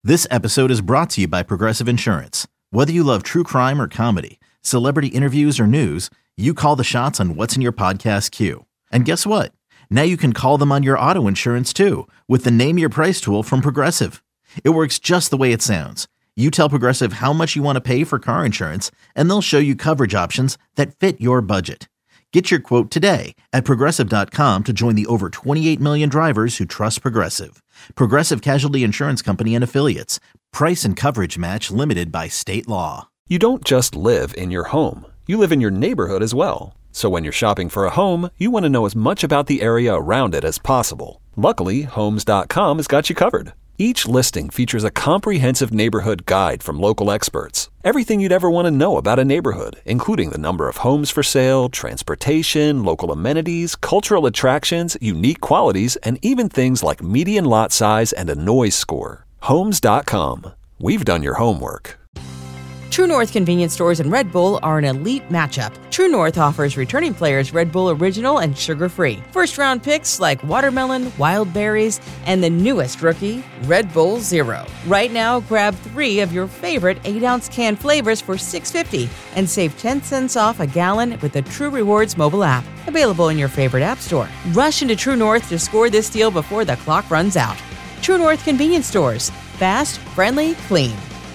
This episode is brought to you by Progressive Insurance. Whether you love true crime or comedy, celebrity interviews or news, you call the shots on what's in your podcast queue. And guess what? Now you can call them on your auto insurance too with the Name Your Price tool from Progressive. It works just the way it sounds. You tell Progressive how much you want to pay for car insurance, and they'll show you coverage options that fit your budget. Get your quote today at Progressive.com to join the over 28 million drivers who trust Progressive. Progressive Casualty Insurance Company and Affiliates. Price and coverage match limited by state law. You don't just live in your home. You live in your neighborhood as well. So when you're shopping for a home, you want to know as much about the area around it as possible. Luckily, Homes.com has got you covered. Each listing features a comprehensive neighborhood guide from local experts. Everything you'd ever want to know about a neighborhood, including the number of homes for sale, transportation, local amenities, cultural attractions, unique qualities, and even things like median lot size and a noise score. Homes.com. We've done your homework. True North convenience stores and Red Bull are an elite matchup. True North offers returning players Red Bull Original and sugar-free. First-round picks like watermelon, wild berries, and the newest rookie, Red Bull Zero. Right now, grab 3 of your favorite 8-ounce can flavors for $6.50 and save 10 cents off a gallon with the True Rewards mobile app. Available in your favorite app store. Rush into True North to score this deal before the clock runs out. True North convenience stores. Fast, friendly, clean.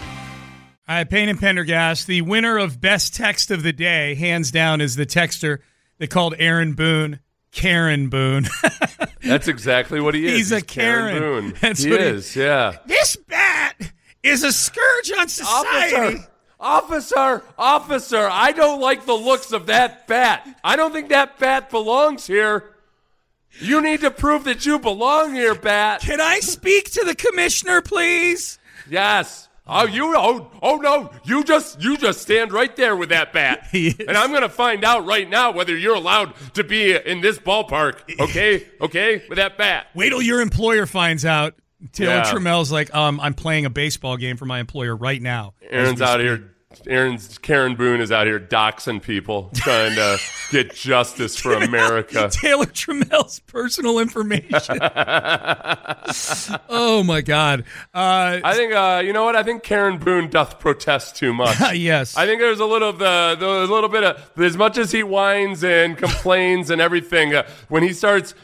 All right, Payne and Pendergast, the winner of Best Text of the Day, hands down, is the texter that called Aaron Boone Karen Boone. That's exactly what he is. He's a Karen Boone. That's he what is, yeah. This bat is a scourge on society. Officer, I don't like the looks of that bat. I don't think that bat belongs here. You need to prove that you belong here, bat. Can I speak to the commissioner, please? Yes. Oh no! You just stand right there with that bat, and I'm gonna find out right now whether you're allowed to be in this ballpark. Okay, with that bat. Wait till your employer finds out. Taylor Trammell's like, I'm playing a baseball game for my employer right now. Karen Boone is out here doxing people, trying to get justice for America. Taylor Trammell's personal information. Oh my God! I think you know what? I think Karen Boone doth protest too much. Yes, I think there's a little of a little bit of, as much as he whines and complains and everything. When he starts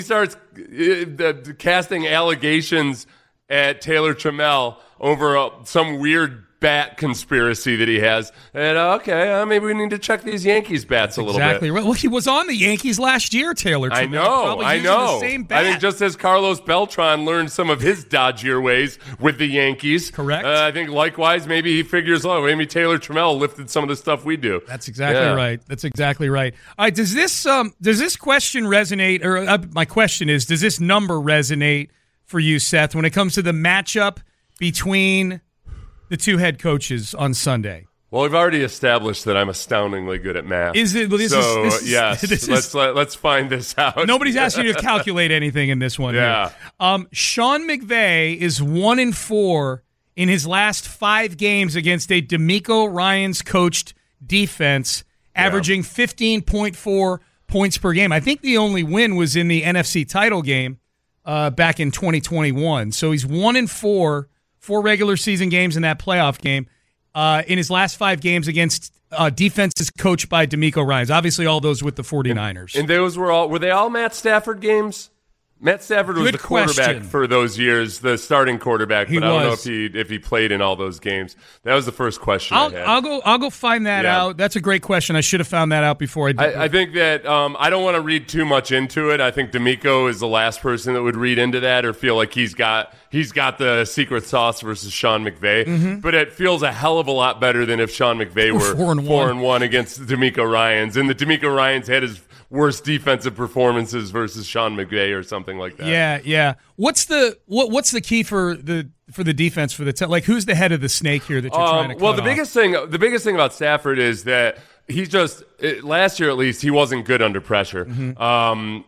casting allegations at Taylor Trammell over some weird bat conspiracy that he has, and maybe we need to check these Yankees bats a little bit. Exactly right. Well, he was on the Yankees last year, Taylor Trammell. I know. The same bat. I think just as Carlos Beltran learned some of his dodgier ways with the Yankees, correct. I think likewise, maybe he figures, maybe Taylor Trammell lifted some of the stuff we do. That's exactly right. That's exactly right. All right, does this question resonate? Or my question is, does this number resonate for you, Seth, when it comes to the matchup between the 2 head coaches on Sunday? Well, we've already established that I'm astoundingly good at math. Yes. Let's find this out. Nobody's asking you to calculate anything in this one. Yeah. Here. Sean McVay is 1-4 in his last 5 games against a DeMeco Ryans coached defense, averaging 15.4 points per game. I think the only win was in the NFC title game back in 2021. So he's 1-4. 4 regular season games in that playoff game in his last 5 games against defenses coached by DeMeco Ryans. Obviously, all those with the 49ers. And those were they all Matt Stafford games? Matt Stafford was the quarterback for those years, the starting quarterback, but I don't know if he played in all those games. That was the first question I had. I'll go find that out. That's a great question. I should have found that out before I did. I think that I don't want to read too much into it. I think DeMeco is the last person that would read into that or feel like he's got the secret sauce versus Sean McVay. Mm-hmm. But it feels a hell of a lot better than if Sean McVay were 4-1 against DeMeco Ryans, and the DeMeco Ryans had his worst defensive performances versus Sean McVay or something like that. Yeah. What's the key for the defense for the who's the head of the snake here that you're trying to cut off? The biggest thing about Stafford is that he's just last year at least he wasn't good under pressure. Mm-hmm.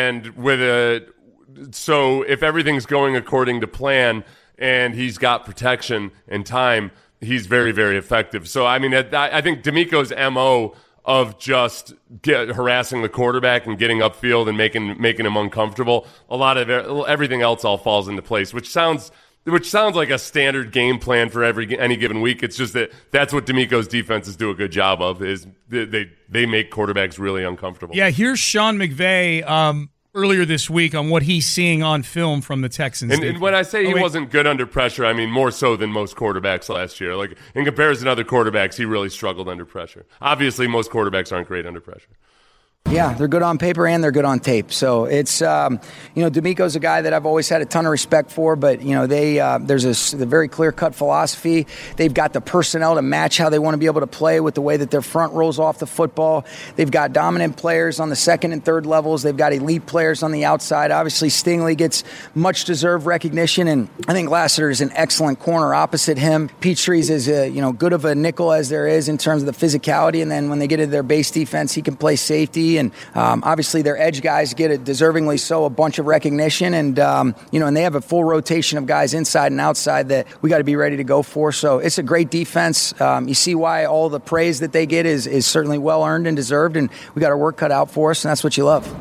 So if everything's going according to plan and he's got protection and time, he's very, very effective. So I mean, I think DeMeco's MO of just harassing the quarterback and getting upfield and making him uncomfortable, a lot of everything else all falls into place, which sounds which sounds like a standard game plan for any given week. It's just that's what DeMeco's defenses do a good job of, is they make quarterbacks really uncomfortable. Yeah, here's Sean McVay earlier this week on what he's seeing on film from the Texans. And when I say he wasn't good under pressure, I mean more so than most quarterbacks last year. Like, in comparison to other quarterbacks, he really struggled under pressure. Obviously, most quarterbacks aren't great under pressure. Yeah, they're good on paper and they're good on tape. So it's, DeMeco's a guy that I've always had a ton of respect for, but, there's a very clear-cut philosophy. They've got the personnel to match how they want to be able to play with the way that their front rolls off the football. They've got dominant players on the second and third levels. They've got elite players on the outside. Obviously, Stingley gets much-deserved recognition, and I think Lassiter is an excellent corner opposite him. Petries is, good of a nickel as there is in terms of the physicality, and then when they get into their base defense, he can play safety. And obviously their edge guys get it deservingly so a bunch of recognition, and and they have a full rotation of guys inside and outside that we got to be ready to go for. So it's a great defense. You see why all the praise that they get is certainly well earned and deserved, and we got our work cut out for us, and that's what you love.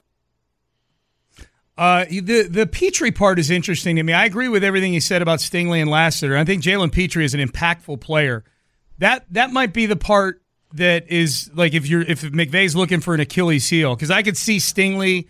The Petrie part is interesting to me. I agree with everything you said about Stingley and Lassiter. I think Jalen Petrie is an impactful player. That might be the part that is like if McVay's looking for an Achilles heel, because I could see Stingley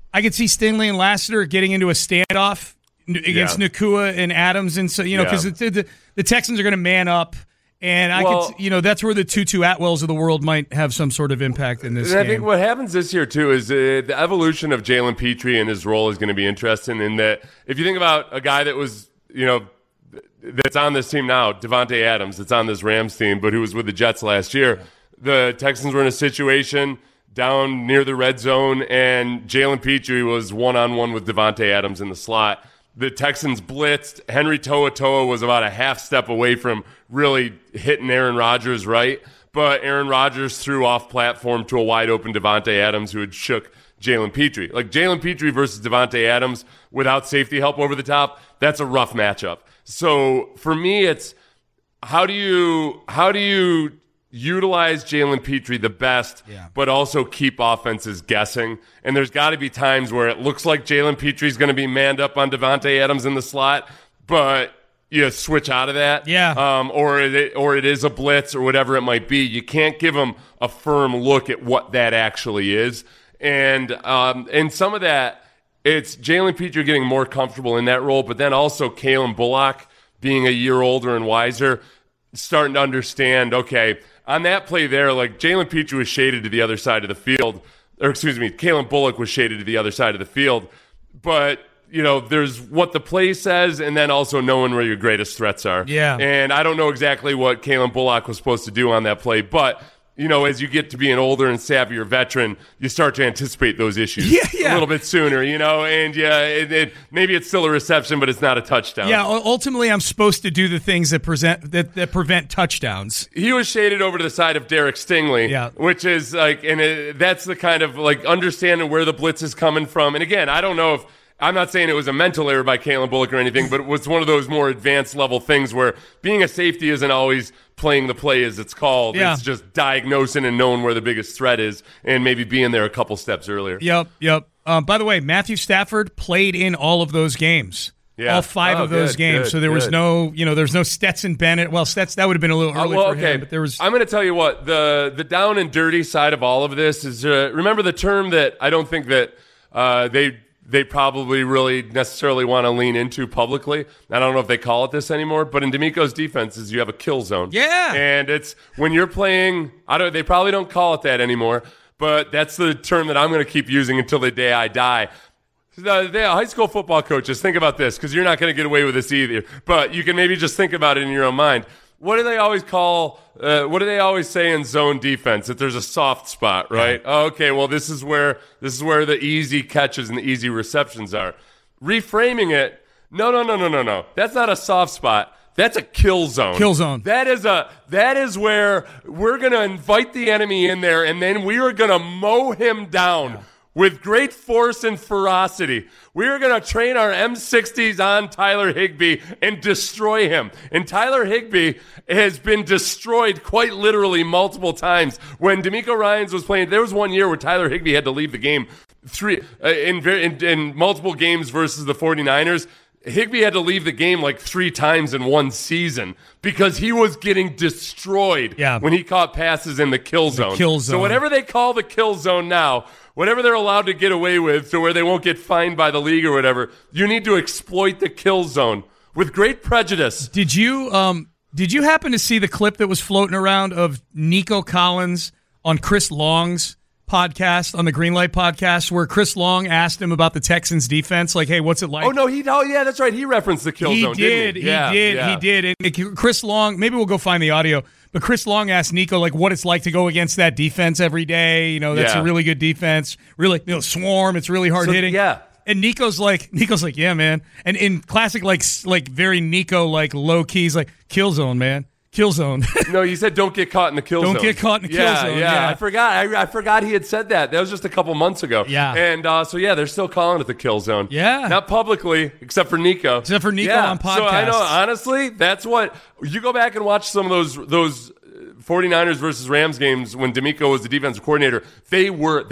and Lassiter getting into a standoff against Nacua and Adams, and so because the Texans are going to man up, and that's where the Tutu Atwells of the world might have some sort of impact in this game. I think what happens this year too is the evolution of Jalen Petrie and his role is going to be interesting. In that, if you think about a guy that was that's on this team now, Devontae Adams, that's on this Rams team, but who was with the Jets last year. The Texans were in a situation down near the red zone, and Jalen Petrie was one-on-one with Devontae Adams in the slot. The Texans blitzed. Henry To'oTo'o was about a half step away from really hitting Aaron Rodgers right, but Aaron Rodgers threw off platform to a wide-open Devontae Adams who had shook Jalen Petrie. Like, Jalen Petrie versus Devontae Adams without safety help over the top, that's a rough matchup. So for me, it's how do you utilize Jalen Petrie the best, but also keep offenses guessing? And there's got to be times where it looks like Jalen Petrie's going to be manned up on Devontae Adams in the slot, but you switch out of that, or it is a blitz or whatever it might be. You can't give them a firm look at what that actually is, and some of that, it's Jalen Petrie getting more comfortable in that role, but then also Kalen Bullock being a year older and wiser, starting to understand, okay, on that play there, like Jalen Petrie was shaded to the other side of the field, Kalen Bullock was shaded to the other side of the field, but there's what the play says, and then also knowing where your greatest threats are. Yeah. And I don't know exactly what Kalen Bullock was supposed to do on that play, but as you get to be an older and savvier veteran, you start to anticipate those issues a little bit sooner, and maybe it's still a reception, but it's not a touchdown. Yeah, ultimately I'm supposed to do the things that prevent touchdowns. He was shaded over to the side of Derek Stingley, which is like, that's the kind of like understanding where the blitz is coming from. And again, I don't know if, I'm not saying it was a mental error by Kalen Bullock or anything, but it was one of those more advanced level things where being a safety isn't always playing the play as it's called. Yeah. It's just diagnosing and knowing where the biggest threat is and maybe being there a couple steps earlier. Yep. By the way, Matthew Stafford played in all of those games. Yeah. All five of those games. So there was no, there's no Stetson Bennett. Well, that would have been a little early for him. But there was. I'm going to tell you what, the down and dirty side of all of this is, remember the term that I don't think that they probably really necessarily want to lean into publicly. I don't know if they call it this anymore, but in DeMeco's defenses, you have a kill zone. Yeah. And it's when you're playing, they probably don't call it that anymore, but that's the term that I'm going to keep using until the day I die. The high school football coaches, think about this, because you're not going to get away with this either, but you can maybe just think about it in your own mind. What do they always what do they always say in zone defense? That there's a soft spot, right? Yeah. Okay, well, this is where the easy catches and the easy receptions are. Reframing it, no. That's not a soft spot. That's a kill zone. Kill zone. That is where we're going to invite the enemy in there, and then we are going to mow him down. Yeah. With great force and ferocity. We are going to train our M60s on Tyler Higbee and destroy him. And Tyler Higbee has been destroyed quite literally multiple times. When DeMeco Ryans was playing, there was one year where Tyler Higbee had to leave the game in multiple games versus the 49ers. Higbee had to leave the game like 3 times in one season because he was getting destroyed when he caught passes in the kill zone. So whatever they call the kill zone now, whatever they're allowed to get away with to where they won't get fined by the league or whatever, you need to exploit the kill zone with great prejudice. Did you happen to see the clip that was floating around of Nico Collins on Chris Long's podcast, on the Greenlight podcast, where Chris Long asked him about the Texans defense, like, hey, what's it like? Yeah, that's right. He referenced the kill zone, didn't he? He did. And Chris Long, maybe we'll go find the audio, but Chris Long asked Nico, like, what it's like to go against that defense every day. That's a really good defense. Really, swarm. It's really hard hitting. Yeah. And Nico's like, yeah, man. And in classic, like very Nico, like low keys, like kill zone, man. Kill zone. No, you said don't get caught in the kill zone. Don't get caught in the kill zone. Yeah, I forgot. I forgot he had said that. That was just a couple months ago. Yeah. And they're still calling it the kill zone. Yeah. Not publicly, except for Nico. On podcasts. So I know, honestly, that's what you go back and watch some of those 49ers versus Rams games when D'Amico was the defensive coordinator. They were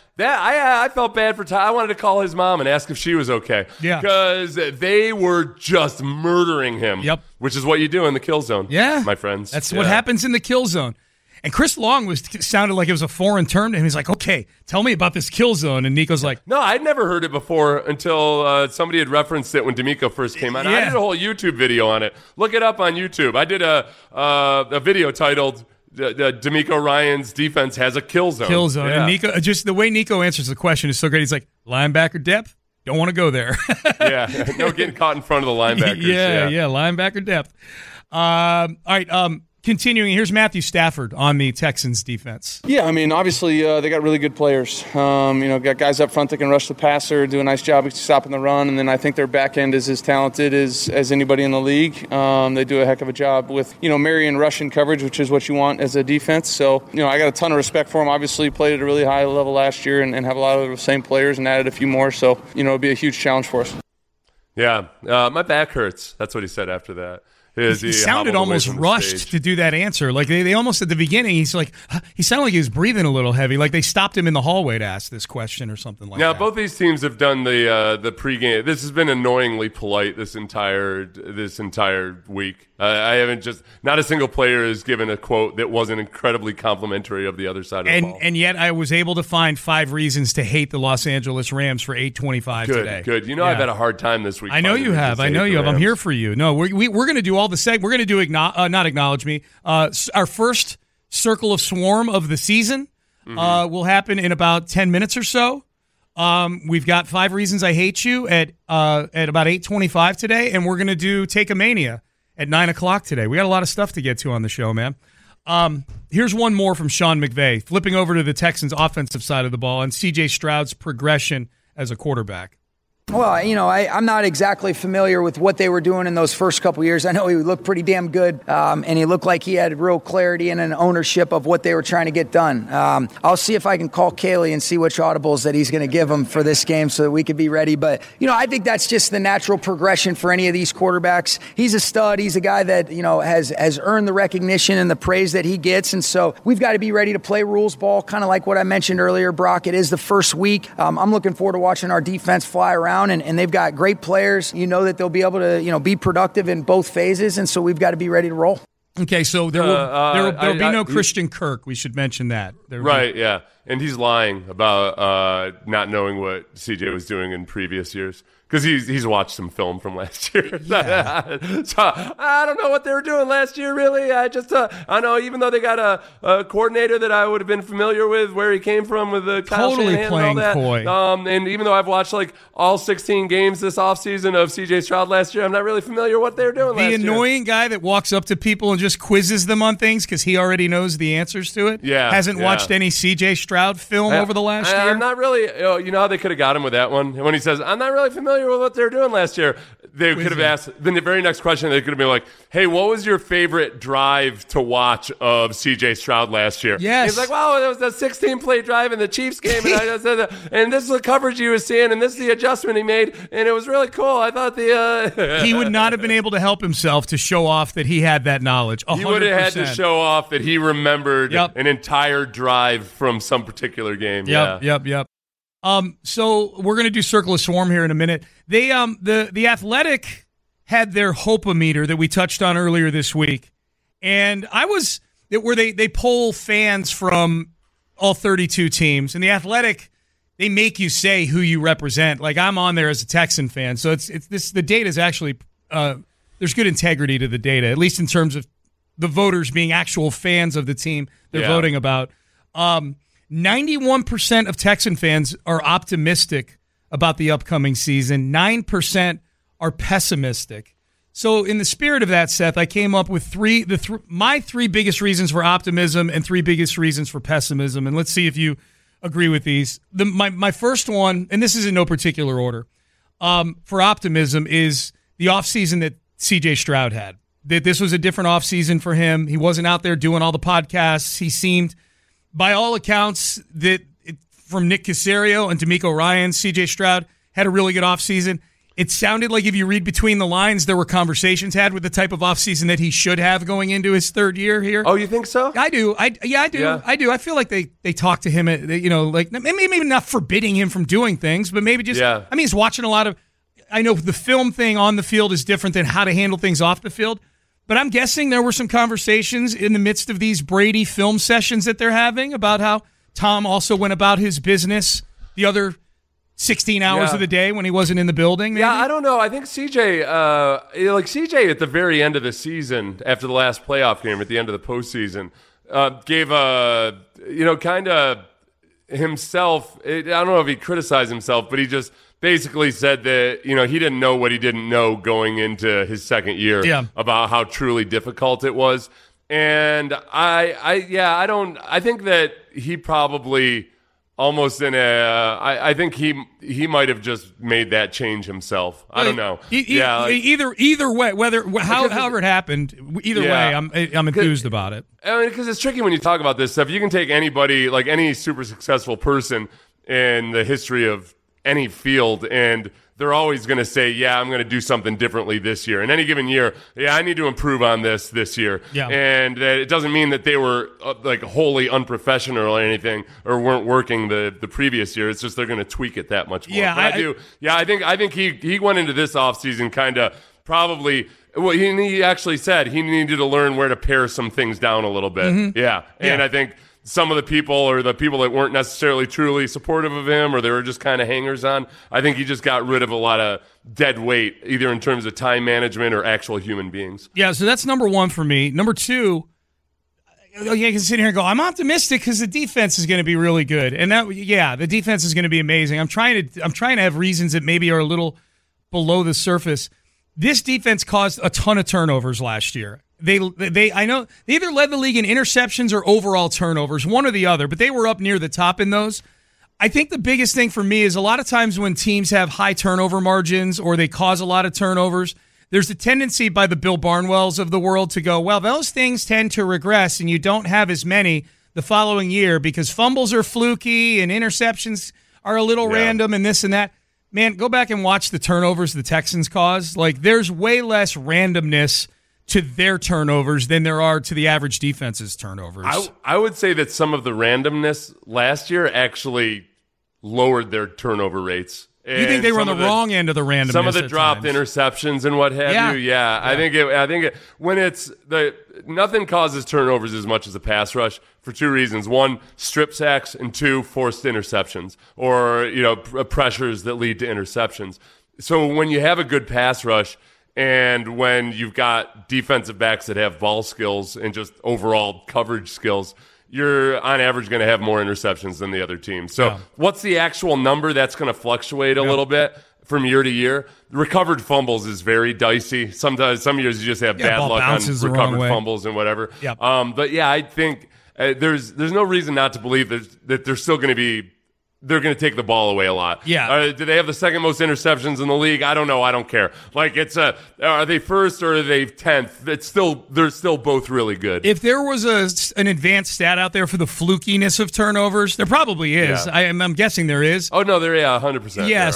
I felt bad for Ty. I wanted to call his mom and ask if she was okay. Yeah. Because they were just murdering him. Yep. Which is what you do in the kill zone. Yeah. My friends. That's what happens in the kill zone. And Chris Long sounded like it was a foreign term to him. He's like, okay, tell me about this kill zone. And Nico's like, no, I'd never heard it before until somebody had referenced it when D'Amico first came on. Yeah. I did a whole YouTube video on it. Look it up on YouTube. I did a video titled D'Amico Ryan's defense has a kill zone. Kill zone. Yeah. And Nico, just the way Nico answers the question is so great. He's like, linebacker depth? Don't want to go there. Yeah. No getting caught in front of the linebackers. Yeah, linebacker depth. All right, continuing, here's Matthew Stafford on the Texans defense. Yeah, I mean, obviously they got really good players. Got guys up front that can rush the passer, do a nice job of stopping the run, and then I think their back end is as talented as anybody in the league. They do a heck of a job with, marrying Russian coverage, which is what you want as a defense. So, I got a ton of respect for them. Obviously played at a really high level last year and have a lot of the same players and added a few more. So, it'll be a huge challenge for us. Yeah, my back hurts. That's what he said after that. He sounded almost rushed to do that answer. Like they almost at the beginning, he sounded like he was breathing a little heavy. Like they stopped him in the hallway to ask this question or something like that. Now, both these teams have done the pregame. This has been annoyingly polite this entire week. I haven't not a single player has given a quote that wasn't incredibly complimentary of the other side of the ball. And yet I was able to find 5 reasons to hate the Los Angeles Rams for 825 today. Good. I've had a hard time this week. I know you have. I'm here for you. No, we're going to do all the we're going to do not acknowledge me. Our first circle of swarm of the season will happen in about 10 minutes or so. We've got 5 reasons I hate you at about 8:25 today, and we're going to do Take a Mania at 9 o'clock today. We got a lot of stuff to get to on the show, man. Here's one more from Sean McVay, flipping over to the Texans' offensive side of the ball and C.J. Stroud's progression as a quarterback. Well, I'm not exactly familiar with what they were doing in those first couple years. I know he looked pretty damn good, and he looked like he had real clarity and an ownership of what they were trying to get done. I'll see if I can call Kaylee and see which audibles that he's going to give him for this game so that we could be ready. But, I think that's just the natural progression for any of these quarterbacks. He's a stud. He's a guy that, has earned the recognition and the praise that he gets. And so we've got to be ready to play rules ball, kind of like what I mentioned earlier, Brock. It is the first week. I'm looking forward to watching our defense fly around. And they've got great players. That they'll be able to, be productive in both phases, and so we've got to be ready to roll. Okay, so there'll be no Christian Kirk. We should mention that. Yeah. And he's lying about not knowing what CJ was doing in previous years. Because he's watched some film from last year. Yeah. So I don't know what they were doing last year, really. I know even though they got a coordinator that I would have been familiar with, where he came from with the Kyle totally Shanahan playing and all that. coy. And even though I've watched all 16 games this offseason of CJ Stroud last year, I'm not really familiar with what they were doing last year. The annoying guy that walks up to people and just quizzes them on things because he already knows the answers to it. Yeah. Hasn't watched any CJ Stroud film over the last year. I'm not really, you know how they could have got him with that one? When he says, I'm not really familiar with what they were doing last year. They could have asked, then the very next question, they could have been like, hey, what was your favorite drive to watch of CJ Stroud last year? Yes. He's like, wow, there was a 16-play drive in the Chiefs game, and I said, and this is the coverage he was seeing, and this is the adjustment he made, and it was really cool. I thought he would not have been able to help himself to show off that he had that knowledge. 100%. He would have had to show off that he remembered an entire drive from some particular game. Yep. So we're going to do Circle of Swarm here in a minute. They the Athletic had their Hope-O-Meter that we touched on earlier this week, and they poll fans from all 32 teams, and the Athletic, they make you say who you represent. Like, I'm on there as a Texan fan, so the data is actually there's good integrity to the data, at least in terms of the voters being actual fans of the team they're voting about. 91% of Texan fans are optimistic about the upcoming season. 9% are pessimistic. So in the spirit of that, Seth, I came up with my three biggest reasons for optimism and three biggest reasons for pessimism. And let's see if you agree with these. My first one, and this is in no particular order, for optimism is the offseason that C.J. Stroud had. That this was a different offseason for him. He wasn't out there doing all the podcasts. He seemed, by all accounts, from Nick Caserio and DeMeco Ryans, C.J. Stroud had a really good offseason. It sounded like, if you read between the lines, there were conversations had with the type of offseason that he should have going into his third year here. Oh, you think so? I do. I do. Yeah. I do. I feel like they talk to him, like maybe not forbidding him from doing things, but maybe just, I mean, he's watching a lot of, I know the film thing on the field is different than how to handle things off the field, but I'm guessing there were some conversations in the midst of these Brady film sessions that they're having about how Tom also went about his business the other 16 hours of the day when he wasn't in the building. Maybe? Yeah, I don't know. I think CJ at the very end of the season, after the last playoff game, at the end of the postseason, gave kind of himself. I don't know if he criticized himself, but he just basically said that he didn't know what he didn't know going into his second year about how truly difficult it was. And I think that he probably. Almost I think he might have just made that change himself. I don't know. Either way, however it happened, either way, I'm enthused about it. I mean, because it's tricky when you talk about this stuff. You can take anybody, like any super successful person in the history of any field, and they're always going to say, I'm going to do something differently this year. In any given year, I need to improve on this year. Yeah. And it doesn't mean that they were wholly unprofessional or anything, or weren't working the previous year. It's just they're going to tweak it that much more. Yeah, I think he went into this offseason kind of probably. Well, he actually said he needed to learn where to pare some things down a little bit. Mm-hmm. Yeah. And I think some of the people, or the people that weren't necessarily truly supportive of him, or they were just kind of hangers on, I think he just got rid of a lot of dead weight, either in terms of time management or actual human beings. Yeah, so that's number one for me. Number two, I can sit here and go, I'm optimistic because the defense is going to be really good. And the defense is going to be amazing. I'm trying to have reasons that maybe are a little below the surface. This defense caused a ton of turnovers last year. They either led the league in interceptions or overall turnovers, one or the other, but they were up near the top in those. I think the biggest thing for me is a lot of times when teams have high turnover margins or they cause a lot of turnovers, there's a tendency by the Bill Barnwells of the world to go, well, those things tend to regress and you don't have as many the following year because fumbles are fluky and interceptions are a little random and this and that. Man, go back and watch the turnovers the Texans cause. Like, there's way less randomness to their turnovers than there are to the average defense's turnovers. I would say that some of the randomness last year actually lowered their turnover rates. You think they were on the wrong end of the randomness? Some of the dropped interceptions and what have you. Yeah. I think when it's nothing causes turnovers as much as a pass rush for two reasons: one, strip sacks, and two, forced interceptions or pressures that lead to interceptions. So when you have a good pass rush, and when you've got defensive backs that have ball skills and just overall coverage skills, you're on average going to have more interceptions than the other team. So what's the actual number? That's going to fluctuate a little bit from year to year. Recovered fumbles is very dicey. Sometimes some years you just have bad luck on recovered fumbles and whatever. Yep. But I think there's no reason not to believe that they're still going to be. They're going to take the ball away a lot. Yeah. Do they have the second most interceptions in the league? I don't know. I don't care. Like, are they first or are they 10th? They're still both really good. If there was an advanced stat out there for the flukiness of turnovers, there probably is. Yeah. I'm guessing there is. Oh no, 100%. Yeah.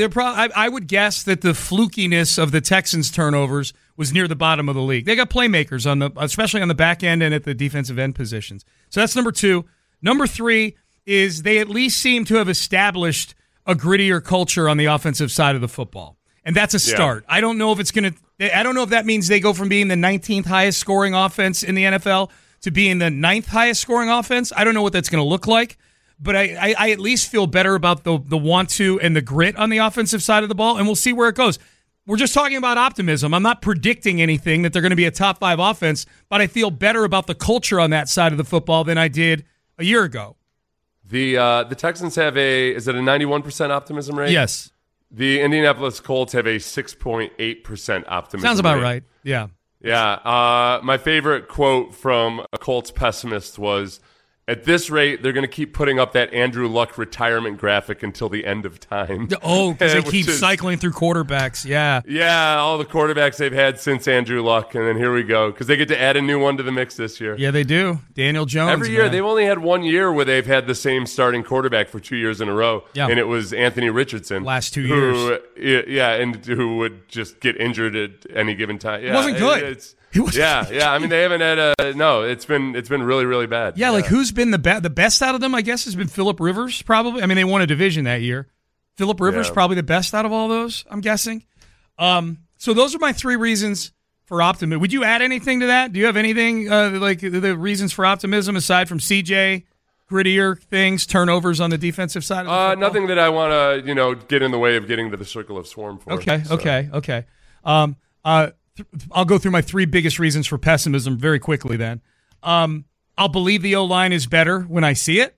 I would guess that the flukiness of the Texans' turnovers was near the bottom of the league. They got playmakers especially on the back end and at the defensive end positions. So that's number two. Number three is they at least seem to have established a grittier culture on the offensive side of the football. And that's a start. I don't know if I don't know if that means they go from being the 19th highest scoring offense in the NFL to being the 9th highest scoring offense. I don't know what that's going to look like, but I at least feel better about the want to and the grit on the offensive side of the ball, and we'll see where it goes. We're just talking about optimism. I'm not predicting anything that they're going to be a top 5 offense, but I feel better about the culture on that side of the football than I did a year ago. The Texans have is it a 91% optimism rate? Yes. The Indianapolis Colts have a 6.8% optimism Sounds about rate. right. Yeah. Yeah. My favorite quote from a Colts pessimist was, "At this rate, they're going to keep putting up that Andrew Luck retirement graphic until the end of time." Oh, because they keep cycling through quarterbacks. Yeah. Yeah, all the quarterbacks they've had since Andrew Luck, and then here we go, because they get to add a new one to the mix this year. Yeah, they do. Daniel Jones. Every year, man. they've only had 1 year where they've had the same starting quarterback for 2 years in a row, Yeah. and it was Anthony Richardson. Last 2 years. Yeah, and who would just get injured at any given time. Yeah, It wasn't good. Yeah. I mean, they haven't had it's been really, really bad. Yeah, like who's been the best out of them, I guess, has been Phillip Rivers, probably. I mean, they won a division that year. Phillip Rivers, probably the best out of all those, I'm guessing. So those are my 3 reasons for optimism. Would you add anything to that? Do you have anything like the reasons for optimism aside from CJ, grittier things, turnovers on the defensive side of the football? Nothing that I want to, get in the way of getting to the circle of swarm for. Okay. I'll go through my 3 biggest reasons for pessimism very quickly then. I'll believe the O-line is better when I see it.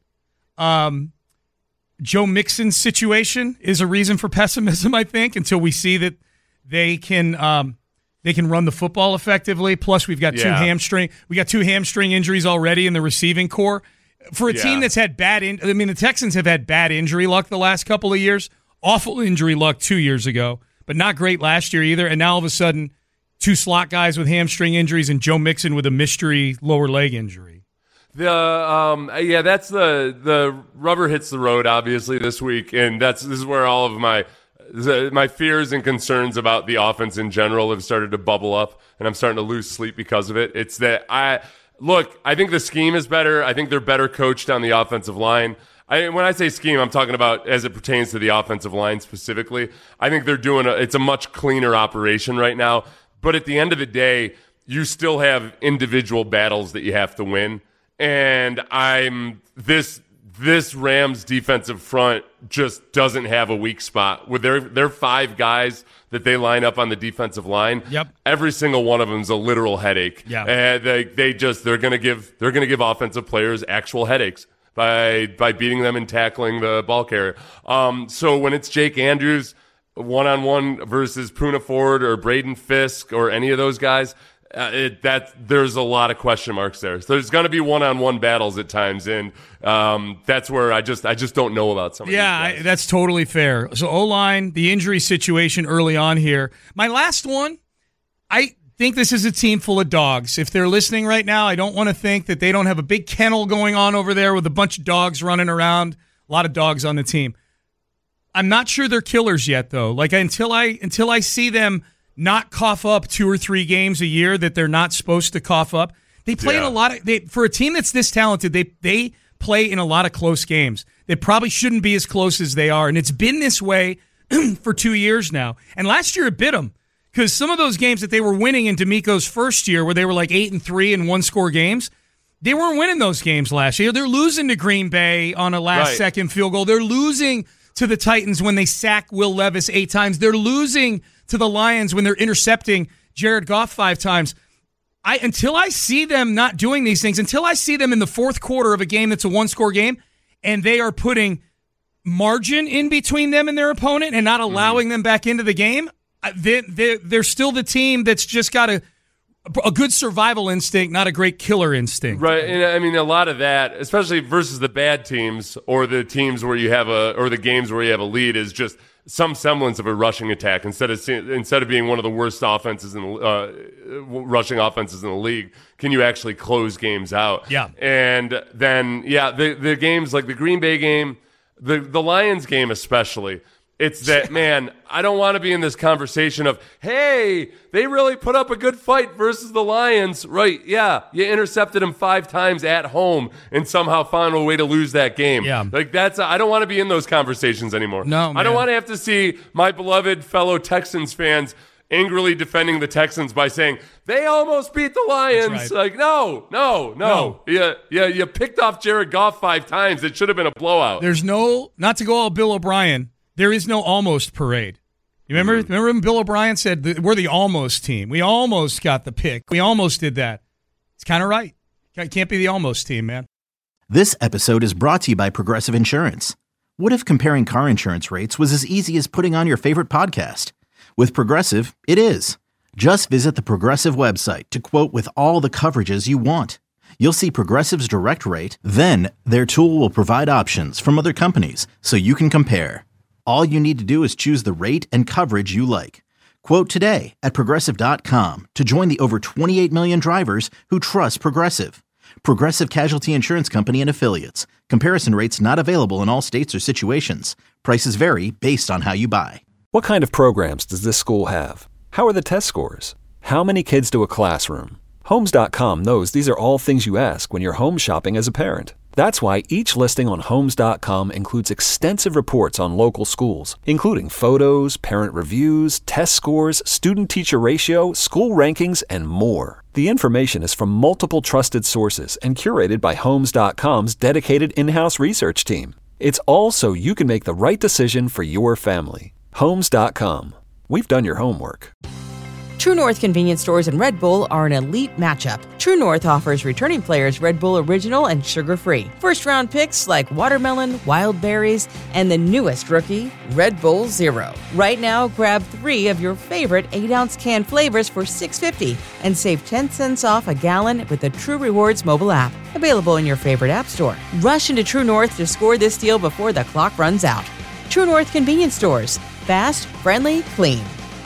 Joe Mixon's situation is a reason for pessimism, I think, until we see that they can run the football effectively. Plus, we've got 2 hamstring injuries already in the receiving core. For a team that's had the Texans have had bad injury luck the last couple of years. Awful injury luck 2 years ago, but not great last year either. And now all of a sudden, 2 slot guys with hamstring injuries and Joe Mixon with a mystery lower leg injury. That's the rubber hits the road obviously this week, and this is where all of my fears and concerns about the offense in general have started to bubble up, and I'm starting to lose sleep because of it. It's that I think the scheme is better. I think they're better coached on the offensive line. When I say scheme, I'm talking about as it pertains to the offensive line specifically. I think they're doing it's a much cleaner operation right now. But at the end of the day, you still have individual battles that you have to win. And this Rams defensive front just doesn't have a weak spot. With their 5 guys that they line up on the defensive line, every single one of them is a literal headache. Yeah. They're gonna give offensive players actual headaches by beating them and tackling the ball carrier. So when it's Jake Andrews one-on-one versus Poona Ford or Braden Fisk or any of those guys, there's a lot of question marks there. So there's going to be one-on-one battles at times, and that's where I just don't know about some of these guys. That's totally fair. So O-line, the injury situation early on here. My last one, I think this is a team full of dogs. If they're listening right now, I don't want to think that they don't have a big kennel going on over there with a bunch of dogs running around, a lot of dogs on the team. I'm not sure they're killers yet, though. Like until I see them not cough up 2 or 3 games a year that they're not supposed to cough up. They play in a lot of for a team that's this talented. They play in a lot of close games. They probably shouldn't be as close as they are, and it's been this way for 2 years now. And last year it bit them because some of those games that they were winning in D'Amico's first year, where they were like 8-3 in 1-score games, they weren't winning those games last year. They're losing to Green Bay on a last-second field goal. They're losing to the Titans when they sack Will Levis 8 times. They're losing to the Lions when they're intercepting Jared Goff 5 times. Until I see them not doing these things, until I see them in the fourth quarter of a game that's a 1-score game, and they are putting margin in between them and their opponent and not allowing them back into the game, they're still the team that's just got a good survival instinct, not a great killer instinct. Right, and I mean a lot of that, especially versus the bad teams or the teams where you have or the games where you have a lead, is just some semblance of a rushing attack instead of being one of the worst offenses in rushing offenses in the league. Can you actually close games out? Yeah, and then the games like the Green Bay game, the Lions game especially. It's that, man, I don't want to be in this conversation of, hey, they really put up a good fight versus the Lions. Right, yeah, you intercepted them 5 times at home and somehow found a way to lose that game. Yeah. Like, I don't want to be in those conversations anymore. No, man. I don't want to have to see my beloved fellow Texans fans angrily defending the Texans by saying, they almost beat the Lions. That's right. Like, no. You picked off Jared Goff 5 times. It should have been a blowout. There's no, not to go all Bill O'Brien, there is no almost parade. You remember when Bill O'Brien said, we're the almost team. We almost got the pick. We almost did that. It's kind of right. Can't be the almost team, man. This episode is brought to you by Progressive Insurance. What if comparing car insurance rates was as easy as putting on your favorite podcast? With Progressive, it is. Just visit the Progressive website to quote with all the coverages you want. You'll see Progressive's direct rate, then their tool will provide options from other companies so you can compare. All you need to do is choose the rate and coverage you like. Quote today at Progressive.com to join the over 28 million drivers who trust Progressive. Progressive Casualty Insurance Company and Affiliates. Comparison rates not available in all states or situations. Prices vary based on how you buy. What kind of programs does this school have? How are the test scores? How many kids do a classroom? Homes.com knows these are all things you ask when you're home shopping as a parent. That's why each listing on Homes.com includes extensive reports on local schools, including photos, parent reviews, test scores, student-teacher ratio, school rankings, and more. The information is from multiple trusted sources and curated by Homes.com's dedicated in-house research team. It's all so you can make the right decision for your family. Homes.com. We've done your homework. True North convenience stores and Red Bull are an elite matchup. True North offers returning players Red Bull Original and sugar-free. First-round picks like watermelon, wild berries, and the newest rookie, Red Bull Zero. Right now, grab 3 of your favorite 8-ounce can flavors for $6.50 and save 10 cents off a gallon with the True Rewards mobile app. Available in your favorite app store. Rush into True North to score this deal before the clock runs out. True North convenience stores. Fast, friendly, clean.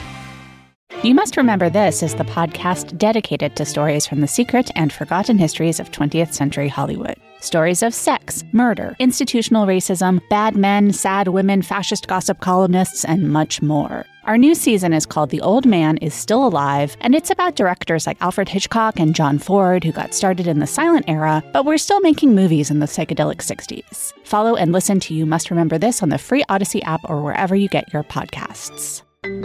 You Must Remember This is the podcast dedicated to stories from the secret and forgotten histories of 20th century Hollywood. Stories of sex, murder, institutional racism, bad men, sad women, fascist gossip columnists, and much more. Our new season is called The Old Man Is Still Alive, and it's about directors like Alfred Hitchcock and John Ford who got started in the silent era, but were still making movies in the psychedelic 60s. Follow and listen to You Must Remember This on the free Odyssey app or wherever you get your podcasts.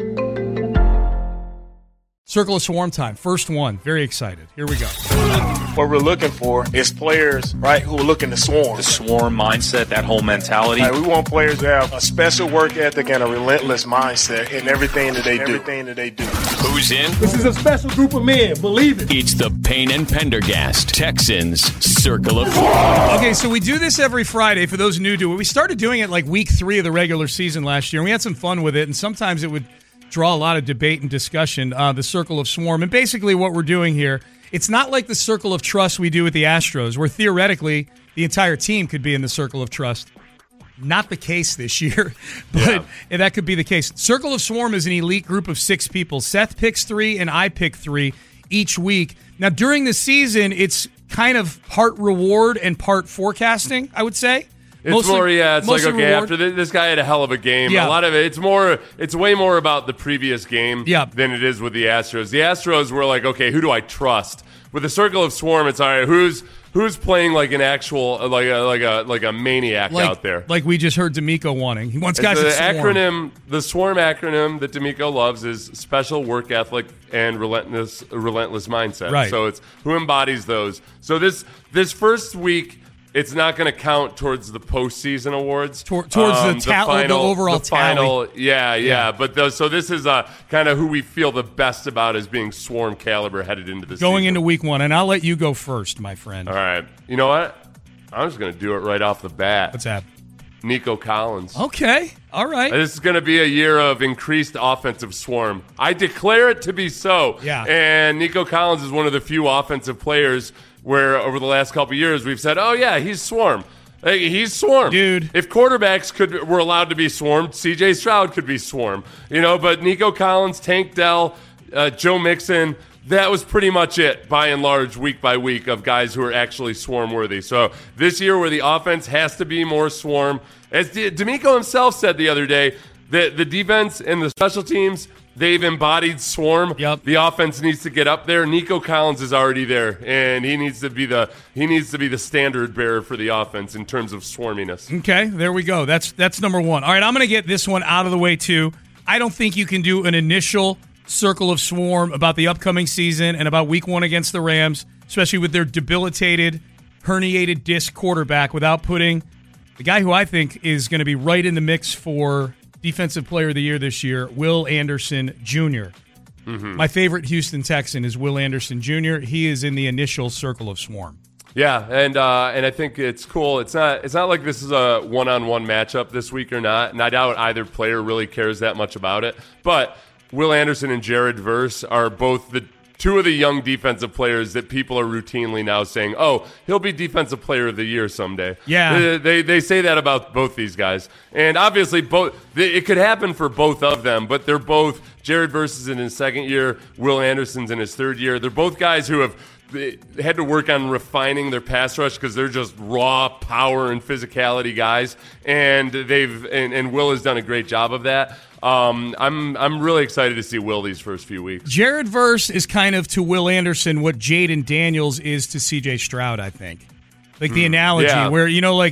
Circle of Swarm time. First one. Very excited. Here we go. What we're looking for is players, right, who are looking to swarm. The swarm mindset, that whole mentality. Right, we want players to have a special work ethic and a relentless mindset in everything that they do. Who's in? This is a special group of men. Believe it. It's the Payne and Pendergast Texans Circle of Swarm. Okay, so we do this every Friday for those new to it. We started doing it like week 3 of the regular season last year, and we had some fun with it, and sometimes it would draw a lot of debate and discussion, the Circle of Swarm. And basically what we're doing here, it's not like the Circle of Trust we do with the Astros, where theoretically the entire team could be in the Circle of Trust. Not the case this year, but that could be the case. Circle of Swarm is an elite group of 6 people. Seth picks 3 and I pick 3 each week. Now, during the season, it's kind of part reward and part forecasting, I would say. It's it's like, okay, reward. After this guy had a hell of a game. Yeah. A lot of it's way more about the previous game than it is with the Astros. The Astros were like, okay, who do I trust? With the Circle of Swarm, it's all right, who's playing like an actual, like a maniac out there. Like we just heard D'Amico wanting. He wants guys to swarm. The SWARM acronym that D'Amico loves is special work ethic and relentless mindset. Right. So it's who embodies those. So this first week, it's not going to count towards the postseason awards. Towards the overall tally. Yeah. But so this is kind of who we feel the best about as being Swarm caliber headed into this Going season. into week 1, and I'll let you go first, my friend. All right. You know what? I'm just going to do it right off the bat. What's that? Nico Collins. Okay. All right. This is going to be a year of increased offensive swarm. I declare it to be so. Yeah. And Nico Collins is one of the few offensive players where over the last couple of years we've said, oh, yeah, he's swarm. Hey, he's swarm. Dude. If quarterbacks were allowed to be swarmed, C.J. Stroud could be swarm. But Nico Collins, Tank Dell, Joe Mixon, that was pretty much it, by and large, week by week, of guys who are actually swarm-worthy. So this year where the offense has to be more swarm, as D'Amico himself said the other day, The defense and the special teams, they've embodied swarm. Yep. The offense needs to get up there. Nico Collins is already there, and he needs to be the standard bearer for the offense in terms of swarminess. Okay, there we go. That's number one. All right, I'm going to get this one out of the way too. I don't think you can do an initial circle of swarm about the upcoming season and about Week 1 against the Rams, especially with their debilitated, herniated disc quarterback, without putting the guy who I think is going to be right in the mix for Defensive Player of the Year this year, Will Anderson Jr. Mm-hmm. My favorite Houston Texan is Will Anderson Jr. He is in the initial circle of swarm. Yeah, and I think it's cool. It's not like this is a one-on-one matchup this week or not, and I doubt either player really cares that much about it. But Will Anderson and Jared Verse are both the two of the young defensive players that people are routinely now saying, oh, he'll be Defensive Player of the Year someday. Yeah. They say that about both these guys. And obviously, it could happen for both of them, but they're both, Jared Verse is in his second year, Will Anderson's in his third year. They're both guys who have had to work on refining their pass rush because they're just raw power and physicality guys, and Will has done a great job of that. I'm really excited to see Will these first few weeks. Jared Verse is kind of to Will Anderson what Jaden Daniels is to C.J. Stroud, I think. Like the analogy where,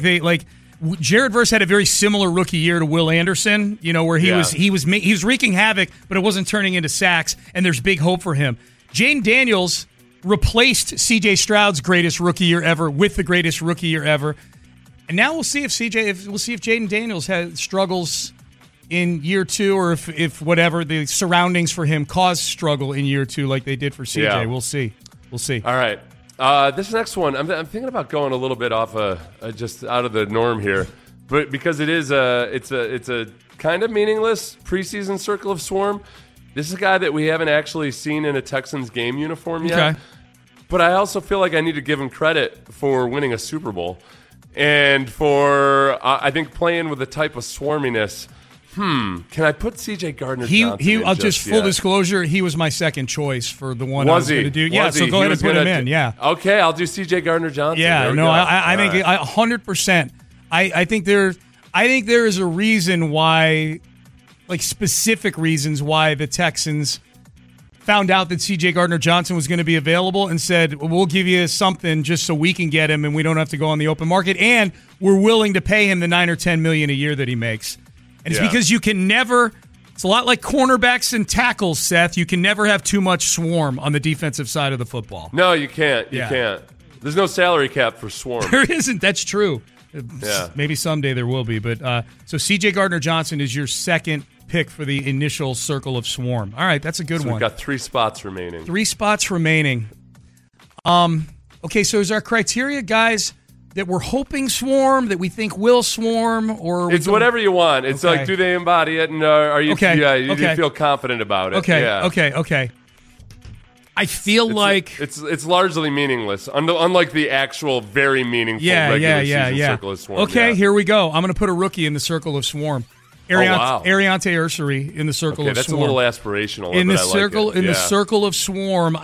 Jared Verse had a very similar rookie year to Will Anderson, where he was wreaking havoc, but it wasn't turning into sacks, and there's big hope for him. Jaden Daniels replaced C.J. Stroud's greatest rookie year ever with the greatest rookie year ever, and now we'll see if Jaden Daniels struggles in year 2, or if whatever the surroundings for him cause struggle in year 2, like they did for CJ. Yeah. We'll see. All right. This next one, I'm thinking about going a little bit off just out of the norm here, but because it's a kind of meaningless preseason circle of swarm. This is a guy that we haven't actually seen in a Texans game uniform yet. Okay. But I also feel like I need to give him credit for winning a Super Bowl and for I think playing with a type of swarminess. Can I put C.J. Gardner-Johnson full disclosure, he was my second choice for the one I was going to do. So go ahead and put him in, yeah. Okay, I'll do C.J. Gardner-Johnson. Yeah, I think 100%. I think there is a reason why, like specific reasons why the Texans found out that C.J. Gardner-Johnson was going to be available and said, we'll give you something just so we can get him and we don't have to go on the open market, and we're willing to pay him the $9 or $10 million a year that he makes. And it's because you can never – it's a lot like cornerbacks and tackles, Seth. You can never have too much swarm on the defensive side of the football. No, you can't. You can't. There's no salary cap for swarm. There isn't. That's true. Yeah. Maybe someday there will be. But so C.J. Gardner-Johnson is your second pick for the initial circle of swarm. All right, that's a good one. We've got 3 spots remaining. 3 spots remaining. Okay, so is our criteria, guys – that we're hoping swarm, that we think will swarm, or it's whatever you want. It's like, do they embody it, and are you? Okay. Yeah, you feel confident about it. Okay. Yeah. Okay. I feel like it's largely meaningless, unlike the actual very meaningful regular season circle of swarm. Okay, here we go. I'm going to put a rookie in the circle of swarm. Ariante Ursary in the circle of that's swarm. A little aspirational. In the circle of swarm,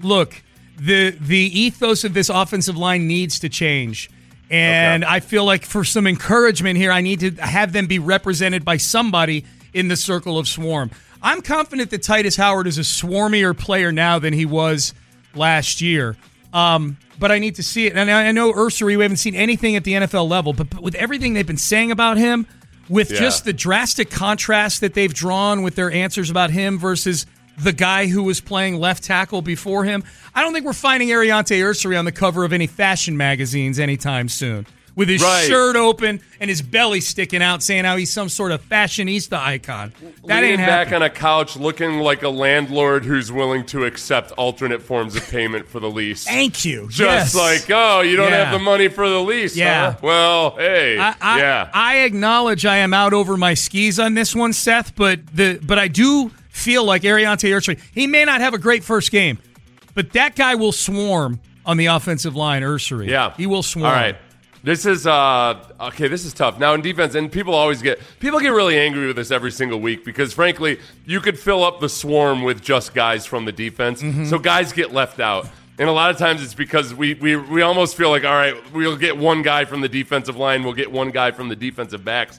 the ethos of this offensive line needs to change. And I feel like for some encouragement here, I need to have them be represented by somebody in the circle of swarm. I'm confident that Titus Howard is a swarmier player now than he was last year. But I need to see it. And I know Ursary, we haven't seen anything at the NFL level, but with everything they've been saying about him, with just the drastic contrast that they've drawn with their answers about him versus the guy who was playing left tackle before him, I don't think we're finding Ariante Ursary on the cover of any fashion magazines anytime soon. With his shirt open and his belly sticking out, saying how he's some sort of fashionista icon. That Leaning ain't back happening. on a couch looking like a landlord who's willing to accept alternate forms of payment for the lease. Thank you. Just like, you don't have the money for the lease, huh? Well, hey, I acknowledge I am out over my skis on this one, Seth, but I do feel like Ariante Ursary, he may not have a great first game, but that guy will swarm on the offensive line, Ursary. Yeah. He will swarm. All right. This is this is tough. Now in defense, and people get really angry with this every single week because frankly, you could fill up the swarm with just guys from the defense. Mm-hmm. So guys get left out. And a lot of times it's because we almost feel like, all right, we'll get one guy from the defensive line, we'll get one guy from the defensive backs.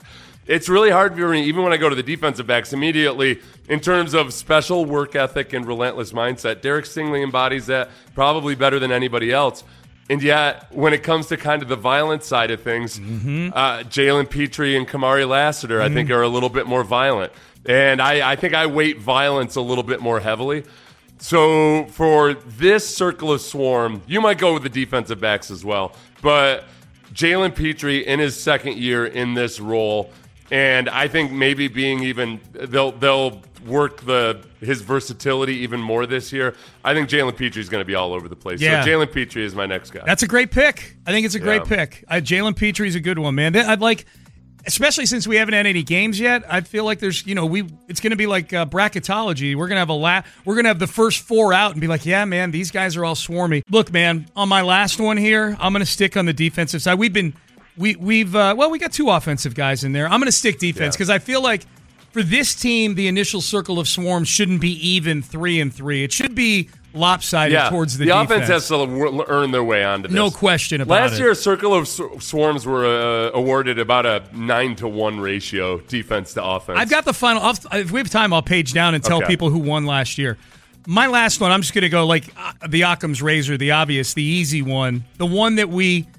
it's really hard for me, even when I go to the defensive backs immediately, in terms of special work ethic and relentless mindset. Derek Stingley embodies that probably better than anybody else. And yet, when it comes to kind of the violent side of things, Jalen Petrie and Kamari Lassiter, I think, are a little bit more violent. And I think I weight violence a little bit more heavily. So for this circle of swarm, you might go with the defensive backs as well. But Jalen Petrie in his second year in this role, and I think maybe being even they'll work his versatility even more this year. I think Jalen Petrie is going to be all over the place. Yeah. So Jalen Petrie is my next guy. That's a great pick. I think it's a great pick. Jalen Petrie is a good one, man. I'd like, especially since we haven't had any games yet. I feel like there's, it's going to be like bracketology. We're going to have the first 4 out and be like, yeah, man, these guys are all swarmy. Look, man, on my last one here, I'm going to stick on the defensive side. We got 2 offensive guys in there. I'm going to stick defense because I feel like for this team, the initial circle of swarms shouldn't be even 3-3. It should be lopsided towards the defense. The offense has to earn their way onto this. No question about it. Last year, circle of swarms were awarded about a 9-to-1 ratio, defense to offense. I've got the final. If we have time, I'll page down and tell people who won last year. My last one, I'm just going to go like the Occam's razor, the obvious, the easy one, the one that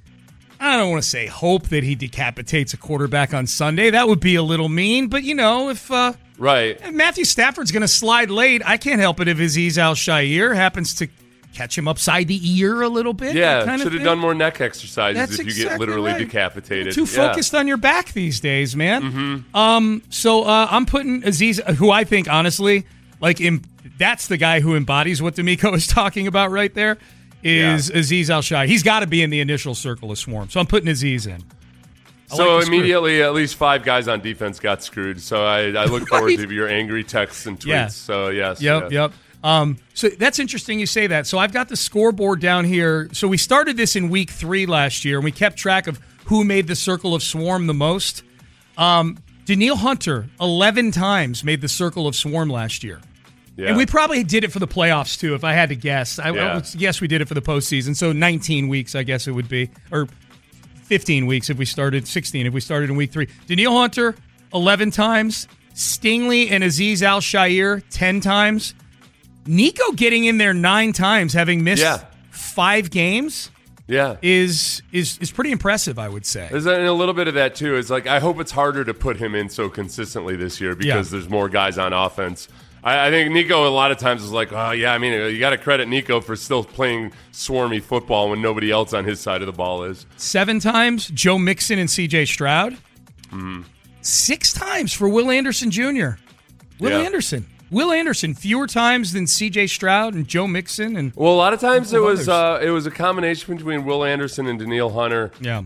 I don't want to say hope that he decapitates a quarterback on Sunday. That would be a little mean. But, if Matthew Stafford's going to slide late, I can't help it if Azeez Al-Shaair happens to catch him upside the ear a little bit. Yeah, should have done more neck exercises if you get literally decapitated. You're too focused on your back these days, man. So I'm putting Azeez, who I think, honestly, that's the guy who embodies what D'Amico is talking about right there. Is Azeez Al-Shaair. He's got to be in the initial circle of swarm. So I'm putting Azeez in. So immediately, at least 5 guys on defense got screwed. So I look forward to your angry texts and tweets. Yeah. So, yes. Yep. So that's interesting you say that. So I've got the scoreboard down here. So we started this in week 3 last year, and we kept track of who made the circle of swarm the most. Danielle Hunter, 11 times, made the circle of swarm last year. Yeah. And we probably did it for the playoffs, too, if I had to guess. I would guess we did it for the postseason. So 19 weeks, I guess it would be. Or 15 weeks if we started, 16 if we started in week 3. Danielle Hunter, 11 times. Stingley and Azeez Al-Shaair, 10 times. Nico getting in there 9 times, having missed 5 games. Yeah, is pretty impressive, I would say. There's a little bit of that, too. It's like I hope it's harder to put him in so consistently this year because there's more guys on offense. I think Nico a lot of times is like, you got to credit Nico for still playing swarmy football when nobody else on his side of the ball is. 7 times, Joe Mixon and C.J. Stroud. Mm-hmm. 6 times for Will Anderson Jr. Will Anderson, fewer times than C.J. Stroud and Joe Mixon. And a lot of times it was a combination between Will Anderson and Danielle Hunter. Yeah.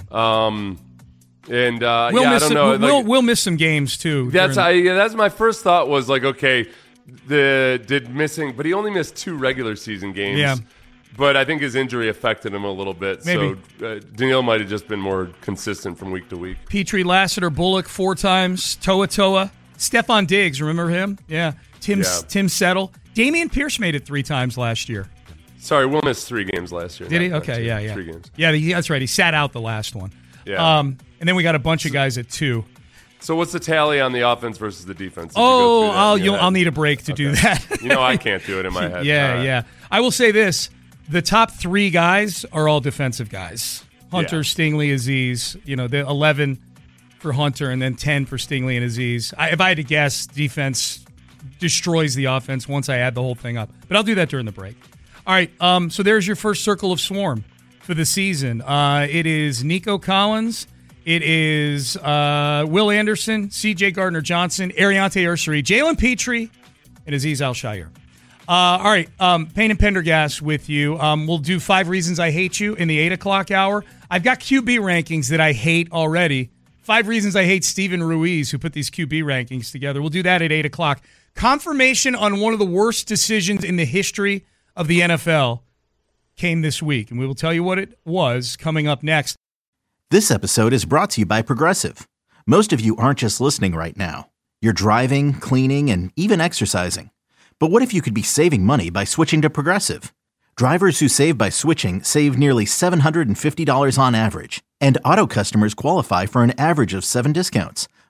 I don't know. We'll miss some games, too. That's my first thought was like, okay, but he only missed 2 regular season games. Yeah. But I think his injury affected him a little bit. Maybe. So Danielle might have just been more consistent from week to week. Petrie, Lassiter, Bullock 4 times. Toa. Stephon Diggs, remember him? Yeah. Tim Settle. Dameon Pierce made it 3 times last year. Sorry, Will missed 3 games last year. Did he? Okay, yeah. 3 games. Yeah, that's right. He sat out the last one. Yeah. And then we got a bunch of guys at 2. So what's the tally on the offense versus the defense? I'll need a break to do that. I can't do it in my head. Yeah. I will say this. The top 3 guys are all defensive guys. Hunter, Stingley, Azeez. The 11 for Hunter and then 10 for Stingley and Azeez. If I had to guess, defense destroys the offense once I add the whole thing up. But I'll do that during the break. All right, so there's your first circle of swarm for the season. It is Nico Collins. It is Will Anderson, C.J. Gardner-Johnson, Ariante Ursery, Jalen Petrie, and Azeez Al-Shaair. All right, Payne and Pendergast with you. We'll do 5 reasons I hate you in the 8 o'clock hour. I've got QB rankings that I hate already. 5 reasons I hate Steven Ruiz, who put these QB rankings together. We'll do that at 8 o'clock. Confirmation on one of the worst decisions in the history of the NFL came this week, and we will tell you what it was coming up next. This episode is brought to you by Progressive. Most of you aren't just listening right now. You're driving, cleaning, and even exercising. But what if you could be saving money by switching to Progressive? Drivers who save by switching save nearly $750 on average, and auto customers qualify for an average of 7 discounts.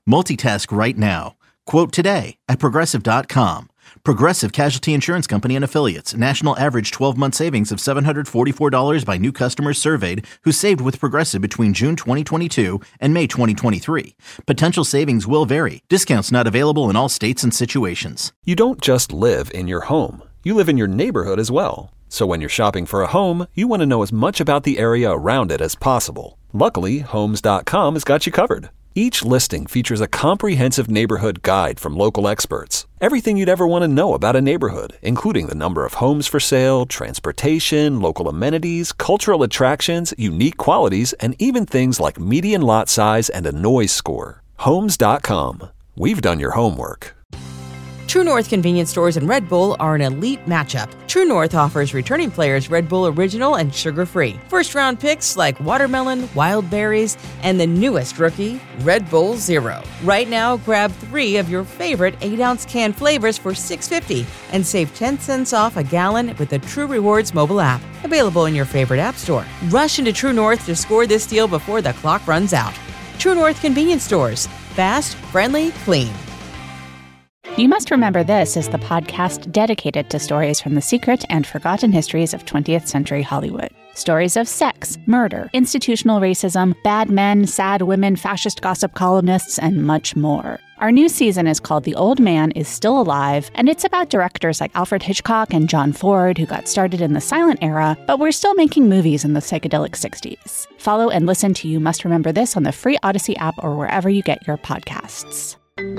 Multitask right now. Quote today at Progressive.com. Progressive Casualty Insurance Company and Affiliates. National average 12-month savings of $744 by new customers surveyed who saved with Progressive between June 2022 and May 2023. Potential savings will vary. Discounts not available in all states and situations. You don't just live in your home. You live in your neighborhood as well. So when you're shopping for a home, you want to know as much about the area around it as possible. Luckily, Homes.com has got you covered. Each listing features a comprehensive neighborhood guide from local experts. Everything you'd ever want to know about a neighborhood, including the number of homes for sale, transportation, local amenities, cultural attractions, unique qualities, and even things like median lot size and a noise score. Homes.com. We've done your homework. True North convenience stores and Red Bull are an elite matchup. True North offers returning players Red Bull Original and sugar-free. First-round picks like watermelon, wild berries, and the newest rookie, Red Bull Zero. Right now, grab 3 of your favorite 8-ounce can flavors for $6.50 and save 10 cents off a gallon with the True Rewards mobile app. Available in your favorite app store. Rush into True North to score this deal before the clock runs out. True North convenience stores. Fast, friendly, clean. You Must Remember This is the podcast dedicated to stories from the secret and forgotten histories of 20th century Hollywood. Stories of sex, murder, institutional racism, bad men, sad women, fascist gossip columnists, and much more. Our new season is called The Old Man Is Still Alive, and it's about directors like Alfred Hitchcock and John Ford who got started in the silent era, but were still making movies in the psychedelic 60s. Follow and listen to You Must Remember This on the free Odyssey app or wherever you get your podcasts.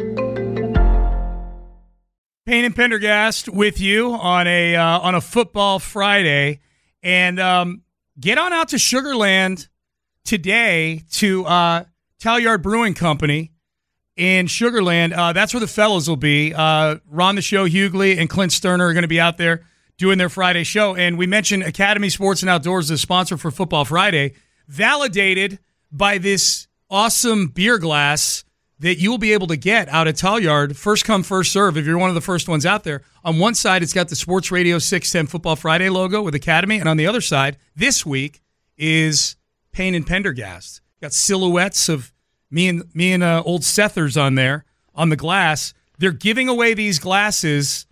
Payne and Pendergast with you on a football Friday, and get on out to Sugar Land today to Talliard Brewing Company in Sugar Land. That's where the fellas will be. Ron the Show Hughley and Clint Sterner are going to be out there doing their Friday show. And we mentioned Academy Sports and Outdoors as a sponsor for Football Friday, validated by this awesome beer glass that you'll be able to get out at Talliard, first come, first serve, if you're one of the first ones out there. On one side, it's got the Sports Radio 610 Football Friday logo with Academy, and on the other side, this week, is Payne and Pendergast. Got silhouettes of me and old Sethers on there, on the glass. They're giving away these glasses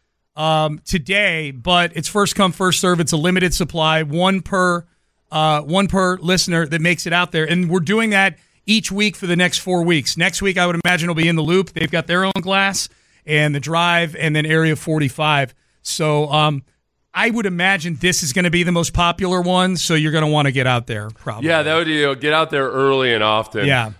today, but it's first come, first serve. It's a limited supply, one per listener that makes it out there, and we're doing that each week for the next 4 weeks. Next week, I would imagine, will be in the Loop. They've got their own glass, and the Drive, and then Area 45. So I would imagine this is going to be the most popular one, so you're going to want to get out there, probably. Yeah, that would get out there early and often. Yeah.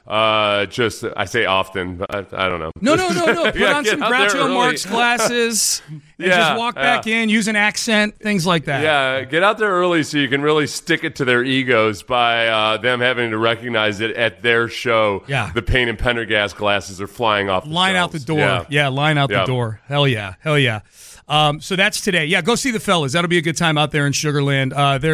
I say often, but I don't know. No. Put on some Groucho Marx glasses and just walk back in, use an accent, things like that. Yeah, get out there early so you can really stick it to their egos by them having to recognize it at their show. Yeah. The Payne and Pendergast glasses are flying off the Line shelves. out the door. Yeah, line out the door. Hell yeah. So that's today. Yeah, go see the fellas. That'll be a good time out there in Sugar Land.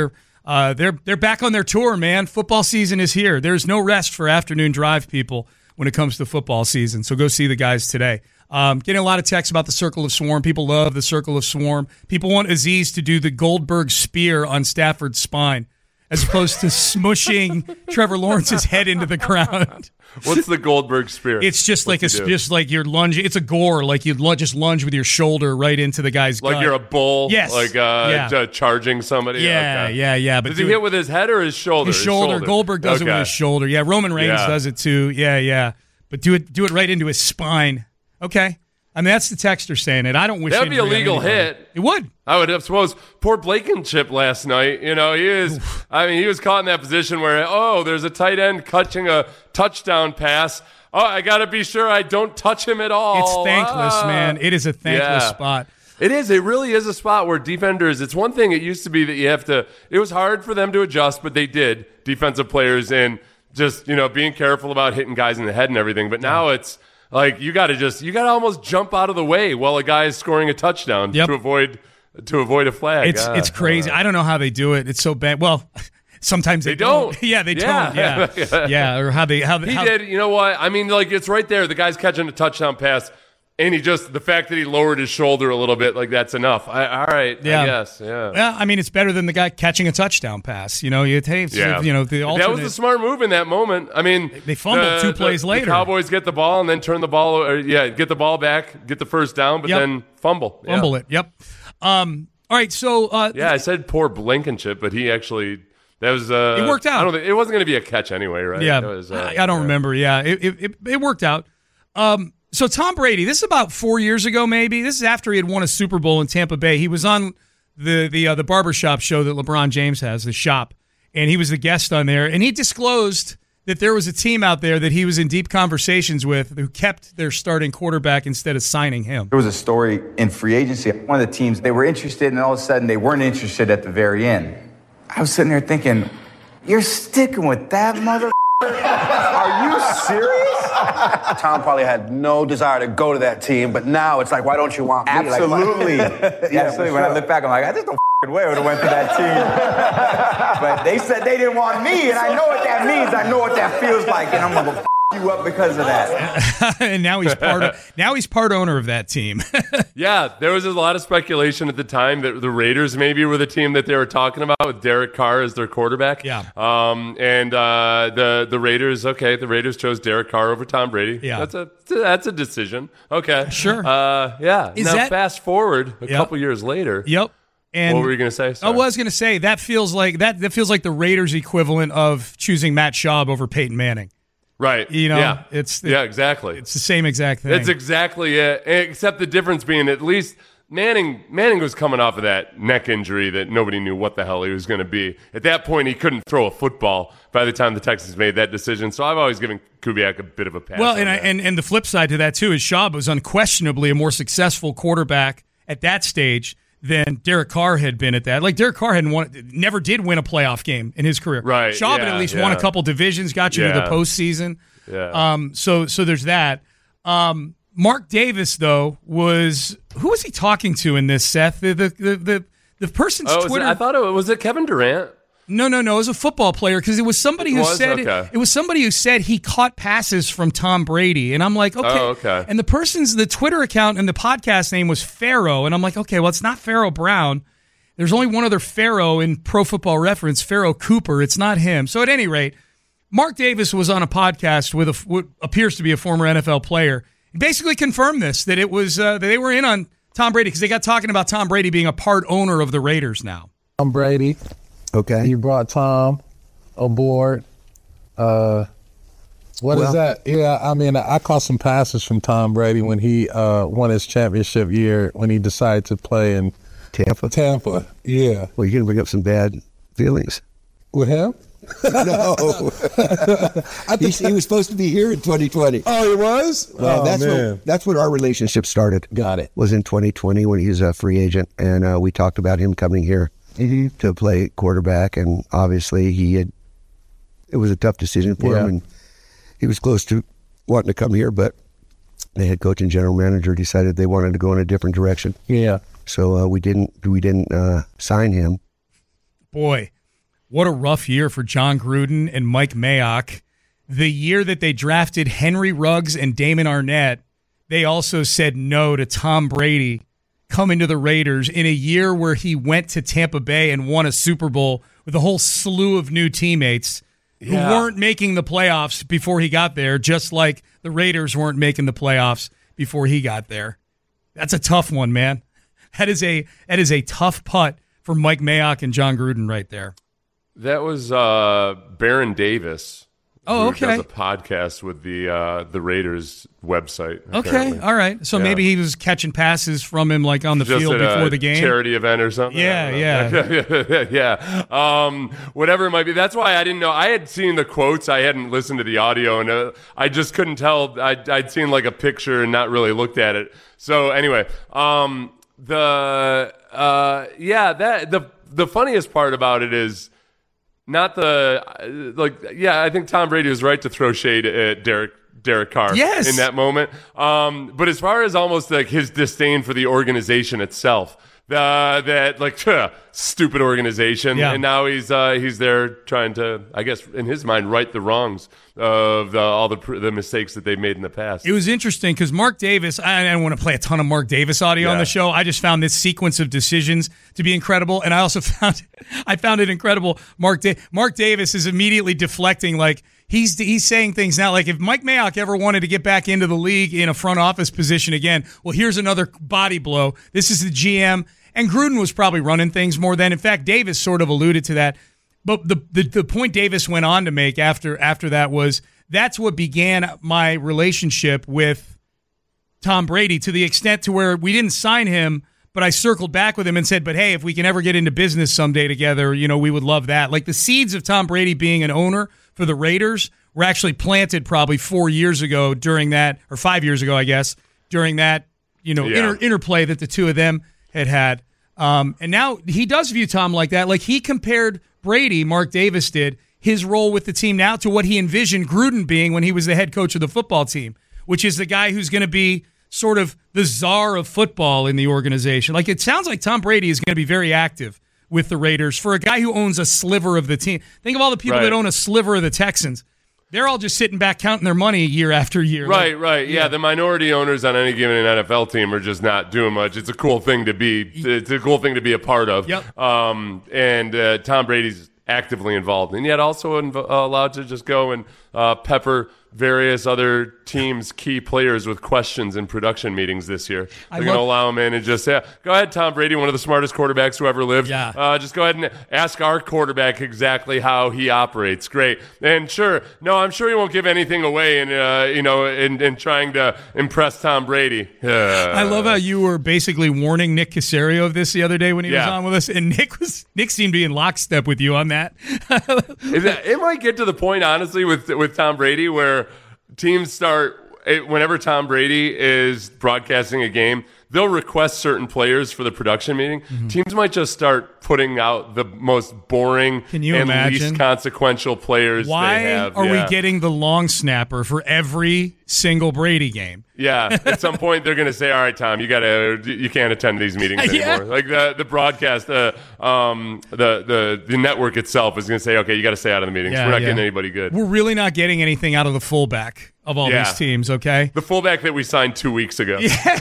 They're back on their tour, man. Football season is here. There's no rest for afternoon drive people when it comes to football season. So go see the guys today. Getting a lot of texts about the Circle of Swarm. People love the Circle of Swarm. People want Aziz to do the Goldberg spear on Stafford's spine as opposed to smushing Trevor Lawrence's head into the ground. What's the Goldberg spear? It's just just like you're lunging. It's a gore, like you just lunge with your shoulder right into the guy's gut. Like you're a bull? Yes. Like charging somebody? Yeah, okay. yeah. But does he hit with his head or his shoulder? His shoulder. Goldberg does it with his shoulder. Yeah, Roman Reigns does it too. Yeah. But do it right into his spine. Okay. I mean, that's the texter saying it. I don't wish that would be a legal hit. It would. I would suppose. Poor Blankenship last night. You know, he was caught in that position where there's a tight end catching a touchdown pass. Oh, I got to be sure I don't touch him at all. It's thankless, man. It is a thankless spot. It is. It really is a spot where defenders. It's one thing. It used to be that you have to. It was hard for them to adjust, but they did. Defensive players and just being careful about hitting guys in the head and everything. But now it's. Like you got to almost jump out of the way while a guy is scoring a touchdown to avoid a flag. It's crazy. I don't know how they do it. It's so bad. Well, sometimes they don't. Yeah, they don't. Yeah. Or how they did. You know what? I mean, like it's right there. The guy's catching a touchdown pass. And the fact that he lowered his shoulder a little bit, like that's enough. All right, yeah. I guess, yeah. Yeah, I mean, it's better than the guy catching a touchdown pass. The alternate. That was the smart move in that moment. I mean, they fumbled 2 plays later. The Cowboys get the ball and then turn the ball, get the ball back, get the first down, but then fumble. Fumble it, yep. All right, so... I said poor Blankenship, but he actually... That was it worked out. I don't think, it wasn't going to be a catch anyway, right? Yeah, was, I don't remember. Yeah, it worked out. So Tom Brady, this is about 4 years ago, maybe. This is after he had won a Super Bowl in Tampa Bay. He was on the barbershop show that LeBron James has, The Shop, and he was the guest on there. And he disclosed that there was a team out there that he was in deep conversations with who kept their starting quarterback instead of signing him. There was a story in free agency. One of the teams, they were interested, and all of a sudden they weren't interested at the very end. I was sitting there thinking, you're sticking with that mother. Are you serious? Tom probably had no desire to go to that team, but now it's like, why don't you want me? Absolutely. Absolutely. When I look back, I'm like, there's no way I would have went to that team. But they said they didn't want me, and I know what that means. I know what that feels like, and I'm going to you up because of that. And now he's part owner of that team. Yeah, there was a lot of speculation at the time that the Raiders maybe were the team that they were talking about with Derek Carr as their quarterback. Yeah. And the Raiders, the Raiders chose Derek Carr over Tom Brady. Yeah. That's a decision. Okay. Sure. Yeah. Fast forward a couple years later. Yep. And what were you going to say? Sorry. I was going to say that feels like the Raiders equivalent of choosing Matt Schaub over Peyton Manning. Right. It's exactly. It's the same exact thing. That's exactly it. Except the difference being at least Manning was coming off of that neck injury that nobody knew what the hell he was going to be. At that point, he couldn't throw a football by the time the Texans made that decision. So I've always given Kubiak a bit of a pass. Well, and the flip side to that too is Schaub was unquestionably a more successful quarterback at that stage than Derek Carr had been at that. Like Derek Carr never did win a playoff game in his career. Right. Schaub had at least won a couple divisions, got you to the postseason. Yeah. So there's that. Mark Davis though who was he talking to in this, Seth? The person's Twitter. I thought was it Kevin Durant? No. It was a football player because it was somebody who said it was somebody who said he caught passes from Tom Brady, and I'm like, okay. Oh, okay. And the Twitter account and the podcast name was Pharaoh, and I'm like, okay, well, it's not Pharaoh Brown. There's only one other Pharaoh in Pro Football Reference, Pharaoh Cooper. It's not him. So at any rate, Mark Davis was on a podcast with what appears to be a former NFL player. He basically confirmed that it was that they were in on Tom Brady because they got talking about Tom Brady being a part owner of the Raiders now. Tom Brady. Okay. You brought Tom aboard. What is that? Yeah, I mean, I caught some passes from Tom Brady when he won his championship year when he decided to play in Tampa, yeah. Well, you're going to bring up some bad feelings. With him? No. He was supposed to be here in 2020. Oh, he was? That's when our relationship started. Got it. Was in 2020 when he was a free agent, and we talked about him coming here to play quarterback, and obviously it was a tough decision for him, and he was close to wanting to come here, but the head coach and general manager decided they wanted to go in a different direction. Yeah. So we didn't sign him. Boy, what a rough year for John Gruden and Mike Mayock. The year that they drafted Henry Ruggs and Damon Arnett, they also said no to Tom Brady coming to the Raiders in a year where he went to Tampa Bay and won a Super Bowl with a whole slew of new teammates who weren't making the playoffs before he got there, just like the Raiders weren't making the playoffs before he got there. That's a tough one, man. That is a tough putt for Mike Mayock and John Gruden right there. That was Baron Davis. Oh, okay. Who does a podcast with the Raiders website. Okay, apparently. all right. So maybe he was catching passes from him like on the Just field before the game. Charity event or something. Yeah. Whatever it might be. That's why I didn't know. I had seen the quotes. I hadn't listened to the audio, and I just couldn't tell. I'd seen like a picture and not really looked at it. So anyway, the funniest part about it is not I think Tom Brady was right to throw shade at Derek Carr in that moment. But as far as almost like his disdain for the organization itself, that like stupid organization, and now he's there trying to, I guess, in his mind, right the wrongs of all the mistakes that they've made in the past. It was interesting because Mark Davis, I don't want to play a ton of Mark Davis audio on the show. I just found this sequence of decisions to be incredible, and I also found it incredible. Mark Davis is immediately deflecting, like he's saying things now like if Mike Mayock ever wanted to get back into the league in a front office position again, well, here's another body blow. This is the GM. And Gruden was probably running things more then. In fact, Davis sort of alluded to that. But the point Davis went on to make after that was that's what began my relationship with Tom Brady, to the extent to where we didn't sign him, but I circled back with him and said, but hey, if we can ever get into business someday together, we would love that. Like the seeds of Tom Brady being an owner for the Raiders were actually planted probably 4 years ago during that, or 5 years ago, I guess, during that, interplay that the two of them had. And now he does view Tom like that. Like he compared Brady, Mark Davis did, his role with the team now to what he envisioned Gruden being when he was the head coach of the football team, which is the guy who's going to be sort of the czar of football in the organization. Like it sounds like Tom Brady is going to be very active with the Raiders for a guy who owns a sliver of the team. Think of all the people that own a sliver of the Texans. They're all just sitting back counting their money year after year. Right. Yeah, the minority owners on any given NFL team are just not doing much. It's a cool thing to be. It's a cool thing to be a part of. Yep. And Tom Brady's actively involved, and yet also allowed to just go and pepper various other teams' key players with questions in production meetings this year. They're going to allow him in and just say, go ahead, Tom Brady, one of the smartest quarterbacks who ever lived. Yeah. Just go ahead and ask our quarterback exactly how he operates. Great. And I'm sure he won't give anything away in trying to impress Tom Brady. I love how you were basically warning Nick Caserio of this the other day when he was on with us, and Nick seemed to be in lockstep with you on that. It might get to the point, honestly, with Tom Brady where teams start, whenever Tom Brady is broadcasting a game, they'll request certain players for the production meeting. Mm-hmm. Teams might just start putting out the most boring and least consequential players they have. Why are we getting the long snapper for every single Brady game? Yeah, at some point they're going to say, all right, Tom, you can't attend these meetings anymore. Like the broadcast, the network itself is going to say, okay, you got to stay out of the meetings. We're not getting anybody good. We're really not getting anything out of the fullback of all these teams, okay? The fullback that we signed 2 weeks ago.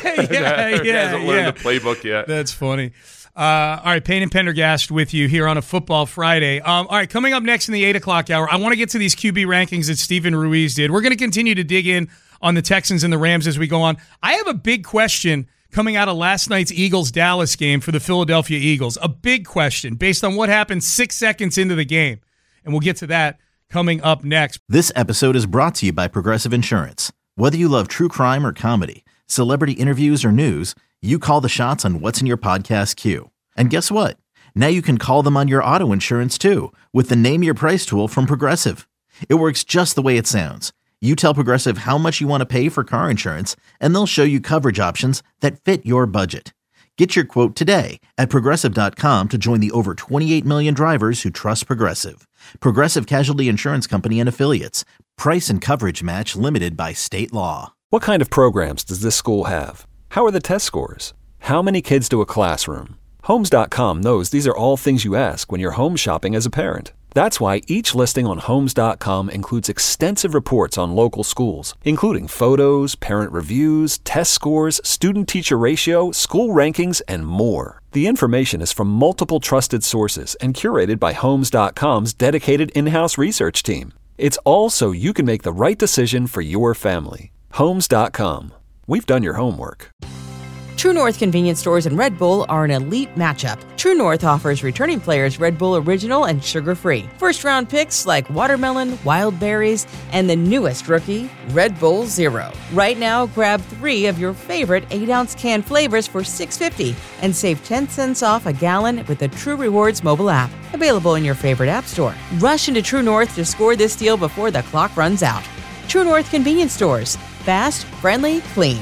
Hasn't learned the playbook yet. That's funny. All right, Payne and Pendergast with you here on a Football Friday. All right, coming up next in the 8 o'clock hour, I want to get to these QB rankings that Steven Ruiz did. We're going to continue to dig in on the Texans and the Rams as we go on. I have a big question coming out of last night's Eagles-Dallas game for the Philadelphia Eagles. A big question based on what happened 6 seconds into the game. And we'll get to that coming up next. This episode is brought to you by Progressive Insurance. Whether you love true crime or comedy, celebrity interviews or news, you call the shots on what's in your podcast queue. And guess what? Now you can call them on your auto insurance too with the Name Your Price tool from Progressive. It works just the way it sounds. You tell Progressive how much you want to pay for car insurance, and they'll show you coverage options that fit your budget. Get your quote today at Progressive.com to join the over 28 million drivers who trust Progressive. Progressive Casualty Insurance Company and Affiliates. Price and coverage match limited by state law. What kind of programs does this school have? How are the test scores? How many kids do a classroom? Homes.com knows these are all things you ask when you're home shopping as a parent. That's why each listing on Homes.com includes extensive reports on local schools, including photos, parent reviews, test scores, student-teacher ratio, school rankings, and more. The information is from multiple trusted sources and curated by Homes.com's dedicated in-house research team. It's all so you can make the right decision for your family. Homes.com. We've done your homework. True North convenience stores and Red Bull are an elite matchup. True North offers returning players Red Bull Original and sugar-free. First-round picks like watermelon, wild berries, and the newest rookie, Red Bull Zero. Right now, grab 3 of your favorite 8-ounce can flavors for $6.50 and save 10 cents off a gallon with the True Rewards mobile app. Available in your favorite app store. Rush into True North to score this deal before the clock runs out. True North convenience stores. Fast, friendly, clean.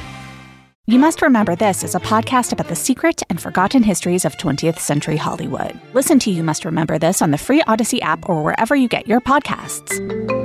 You Must Remember This is a podcast about the secret and forgotten histories of 20th century Hollywood. Listen to You Must Remember This on the free Odyssey app or wherever you get your podcasts.